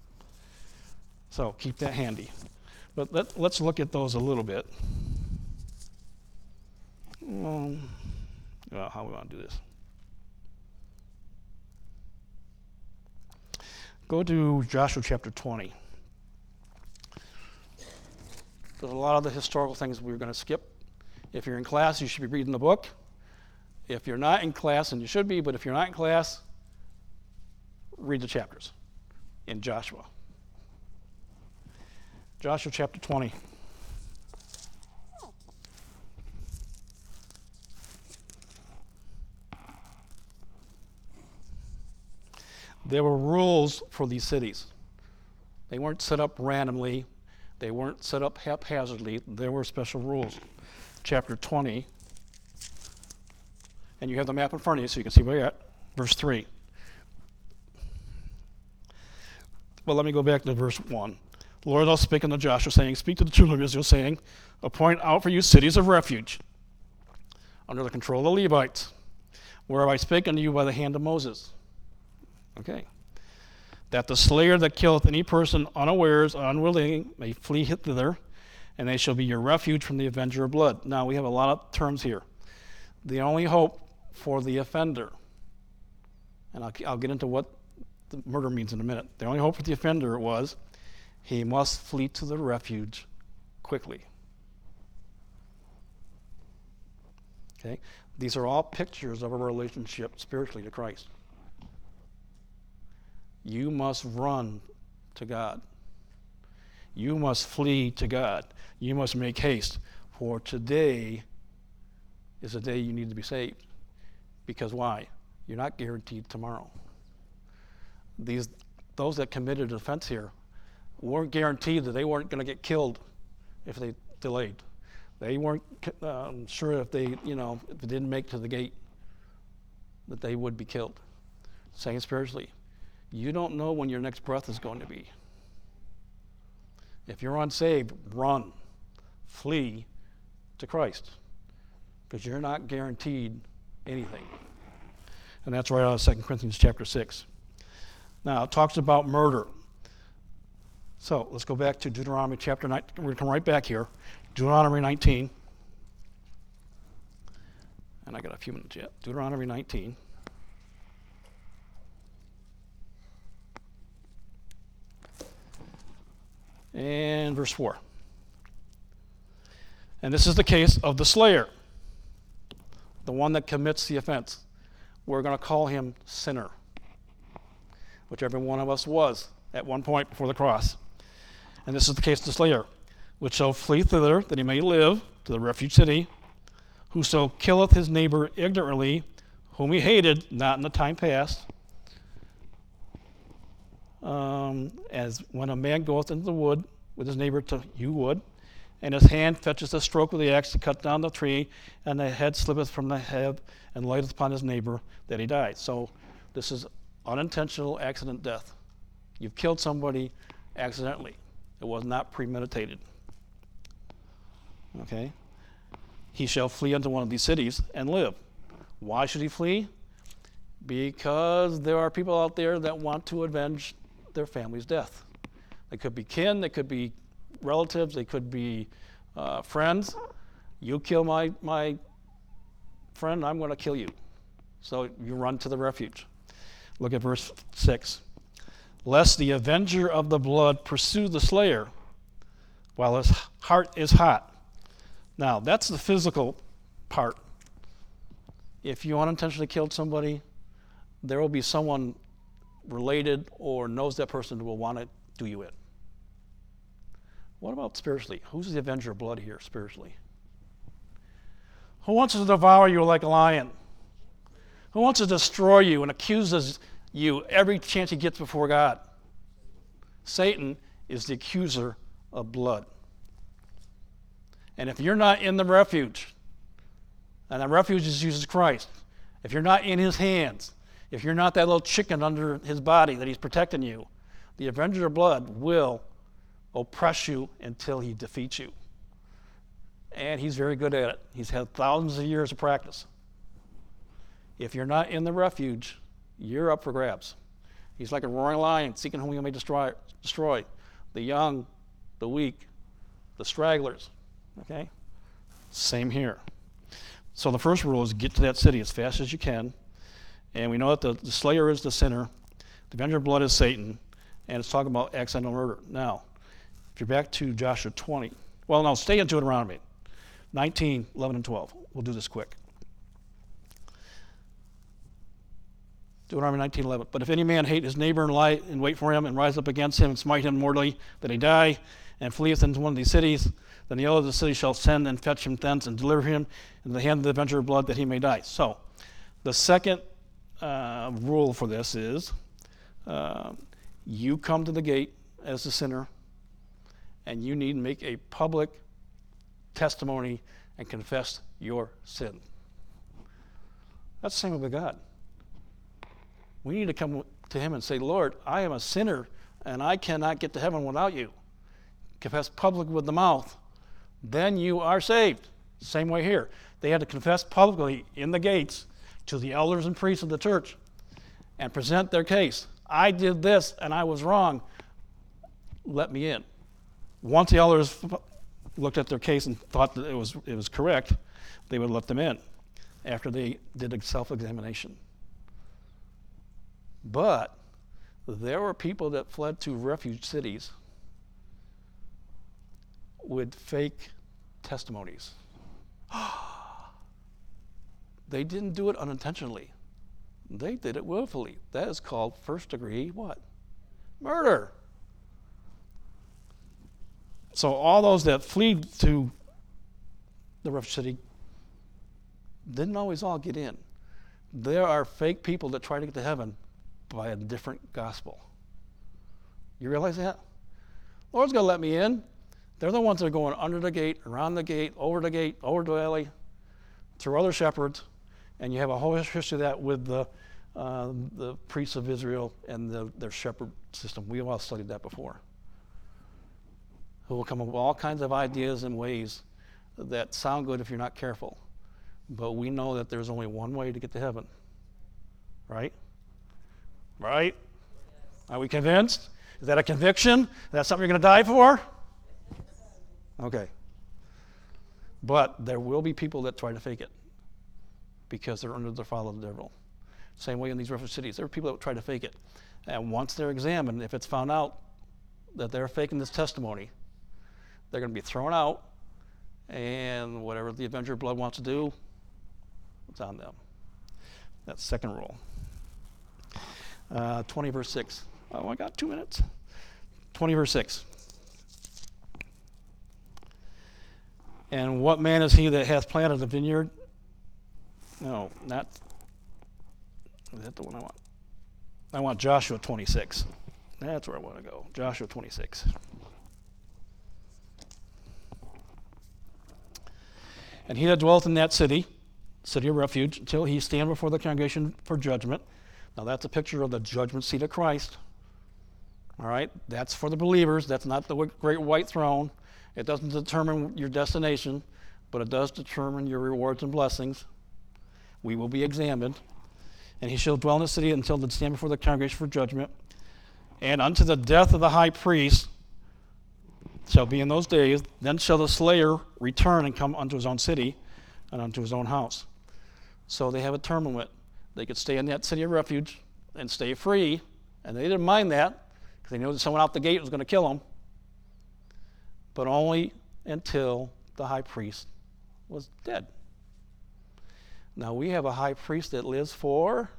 So keep that handy. But let's look at those a little bit. Well, how we want to do this? Go to Joshua chapter 20. There's a lot of the historical things we're going to skip. If you're in class, you should be reading the book. If you're not in class, and you should be, but if you're not in class, read the chapters in Joshua. Joshua chapter 20. There were rules for these cities. They weren't set up randomly. They weren't set up haphazardly. There were special rules. Chapter 20. And you have the map in front of you so you can see where you're at. Verse 3. Well, let me go back to verse 1. The Lord thus spake unto Joshua, saying, Speak to the children of Israel, saying, Appoint out for you cities of refuge, under the control of the Levites, whereof I spake unto you by the hand of Moses. Okay. That the slayer that killeth any person unawares or unwilling may flee thither, and they shall be your refuge from the avenger of blood. Now, we have a lot of terms here. The only hope for the offender, and I'll get into what the murder means in a minute. The only hope for the offender was he must flee to the refuge quickly. Okay? These are all pictures of a relationship spiritually to Christ. You must run to God. You must flee to God. You must make haste, for today is the day you need to be saved. Because why? You're not guaranteed tomorrow. Those that committed an offense here weren't guaranteed that they weren't going to get killed if they delayed. They weren't sure if they didn't make to the gate that they would be killed. Saying spiritually, you don't know when your next breath is going to be. If you're unsaved, run, flee to Christ, because you're not guaranteed anything. And that's right out of 2 Corinthians chapter 6. Now, it talks about murder. So let's go back to Deuteronomy chapter 9. We're going to come right back here. Deuteronomy 19. And I got a few minutes yet. Deuteronomy 19. And verse 4. And this is the case of the slayer, the one that commits the offense. We're going to call him sinner, which every one of us was at one point before the cross. And this is the case of the slayer, which shall flee thither, that he may live, to the refuge city, whoso killeth his neighbor ignorantly, whom he hated, not in the time past, as when a man goeth into the wood with his neighbor to hew wood, and his hand fetches the stroke of the axe to cut down the tree, and the head slippeth from the head and lighteth upon his neighbor, that he died. So this is unintentional accident death. You've killed somebody accidentally. It was not premeditated. Okay? He shall flee unto one of these cities and live. Why should he flee? Because there are people out there that want to avenge their family's death. They could be kin, they could be relatives, they could be friends. You kill my friend, I'm going to kill you. So you run to the refuge. Look at verse 6. Lest the avenger of the blood pursue the slayer while his heart is hot. Now, that's the physical part. If you unintentionally killed somebody, there will be someone related or knows that person who will want to do you it. What about spiritually? Who's the avenger of blood here spiritually? Who wants to devour you like a lion? Who wants to destroy you and accuses you every chance he gets before God? Satan is the accuser of blood. And if you're not in the refuge, and the refuge is Jesus Christ, if you're not in his hands, if you're not that little chicken under his body that he's protecting you, the avenger of blood will oppress you until he defeats you. And he's very good at it. He's had thousands of years of practice. If you're not in the refuge, you're up for grabs. He's like a roaring lion seeking whom he may destroy. The young, the weak, the stragglers. Okay? Same here. So the first rule is get to that city as fast as you can. And we know that the slayer is the sinner. The avenger of blood is Satan. And it's talking about accidental murder. Now, if you're back to Joshua 20. Well, no, stay in Deuteronomy 19, 11, and 12. We'll do this quick. Deuteronomy 19:11. But if any man hate his neighbor and lie and wait for him and rise up against him and smite him mortally, that he die, and fleeth into one of these cities, then the elder of the city shall send and fetch him thence and deliver him into the hand of the avenger of blood that he may die. So, the second rule for this is you come to the gate as a sinner, and you need to make a public testimony and confess your sin. That's the same with God. We need to come to him and say, Lord, I am a sinner, and I cannot get to heaven without you. Confess publicly with the mouth. Then you are saved. Same way here. They had to confess publicly in the gates to the elders and priests of the church and present their case. I did this, and I was wrong. Let me in. Once the elders looked at their case and thought that it was correct, they would let them in after they did a self-examination. But there were people that fled to refuge cities with fake testimonies. They didn't do it unintentionally. They did it willfully. That is called first degree what? Murder. So all those that flee to the refuge city didn't always all get in. There are fake people that try to get to heaven by a different gospel. You realize that? The Lord's going to let me in. They're the ones that are going under the gate, around the gate, over the valley, through other shepherds, and you have a whole history of that with the priests of Israel and their shepherd system. We've all studied that before. Who will come up with all kinds of ideas and ways that sound good if you're not careful. But we know that there's only one way to get to heaven. Right? Right? Are we convinced? Is that a conviction? Is that something you're going to die for? Okay. But there will be people that try to fake it because they're under the follow of the devil. Same way in these refuge cities. There are people that try to fake it. And once they're examined, if it's found out that they're faking this testimony, they're going to be thrown out, and whatever the avenger of blood wants to do, it's on them. That's the second rule. 20 verse 6. Oh, I got 2 minutes. 20 verse 6. And what man is he that hath planted a vineyard? No, not. Is that the one I want? I want Joshua 26. That's where I want to go. Joshua 26. And he that dwelleth in that city of refuge, until he stand before the congregation for judgment. Now that's a picture of the judgment seat of Christ. All right? That's for the believers. That's not the great white throne. It doesn't determine your destination, but it does determine your rewards and blessings. We will be examined. And he shall dwell in the city until the stand before the congregation for judgment. And unto the death of the high priest shall be in those days, then shall the slayer return and come unto his own city and unto his own house. So they have a term limit. They could stay in that city of refuge and stay free, and they didn't mind that because they knew that someone out the gate was going to kill them, but only until the high priest was dead. Now we have a high priest that lives forever.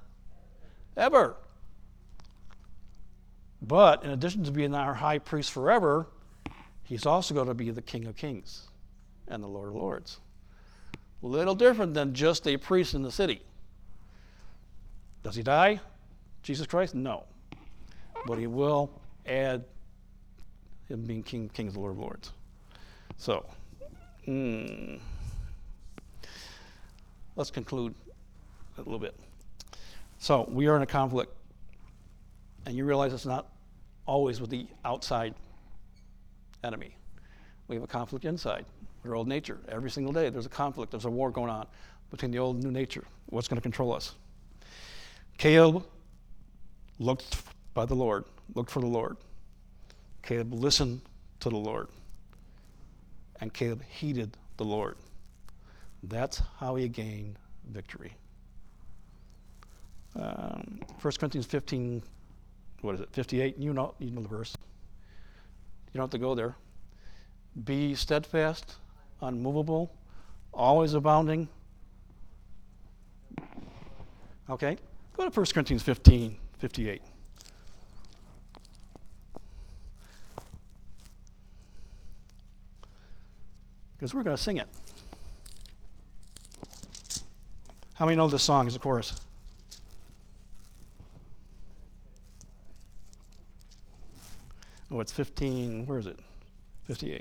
But in addition to being our high priest forever, He's also going to be the King of Kings and the Lord of Lords. A little different than just a priest in the city. Does he die? Jesus Christ? No. But he will add him being King of Kings and Lord of Lords. So, let's conclude a little bit. So, we are in a conflict. And you realize it's not always with the outside enemy. We have a conflict inside, with our old nature. Every single day there's a conflict, there's a war going on between the old and new nature. What's going to control us? Caleb looked for the Lord. Caleb listened to the Lord. And Caleb heeded the Lord. That's how he gained victory. 1 Corinthians 15, 58? You know the verse. You don't have to go there. Be steadfast, unmovable, always abounding. Okay? Go to 1 Corinthians 15, 58. Because we're going to sing it. How many know this song as a chorus? Oh, it's 15, where is it? 58.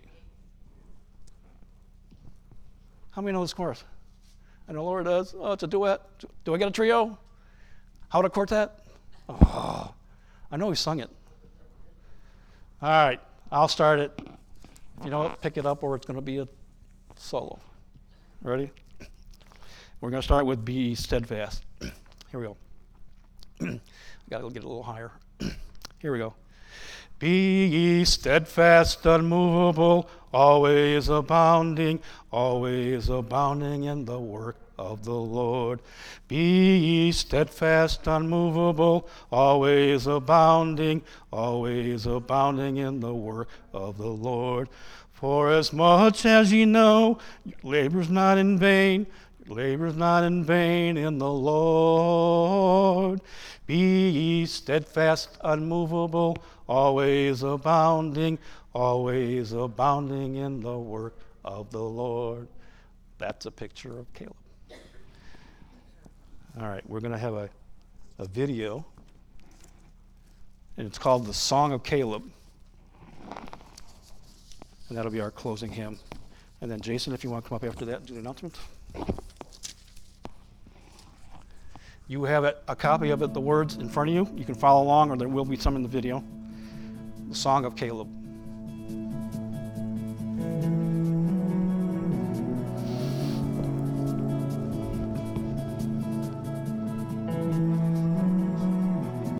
How many know this chorus? I know Laura does. Oh, it's a duet. Do I get a trio? How about a quartet? Oh, I know he sung it. All right, I'll start it. If you know it, pick it up or it's going to be a solo. Ready? We're going to start with Be Steadfast. Here we go. I got to get a little higher. Here we go. Be ye steadfast, unmovable, always abounding in the work of the Lord. Be ye steadfast, unmovable, always abounding in the work of the Lord. For as much as ye know, your labor's not in vain, in the Lord. Be ye steadfast, unmovable, always abounding in the work of the Lord. That's a picture of Caleb. All right, we're going to have a video, and it's called The Song of Caleb. And that'll be our closing hymn. And then Jason, if you want to come up after that and do the announcement. You have a copy of it, the words in front of you. You can follow along, or there will be some in the video. The Song of Caleb.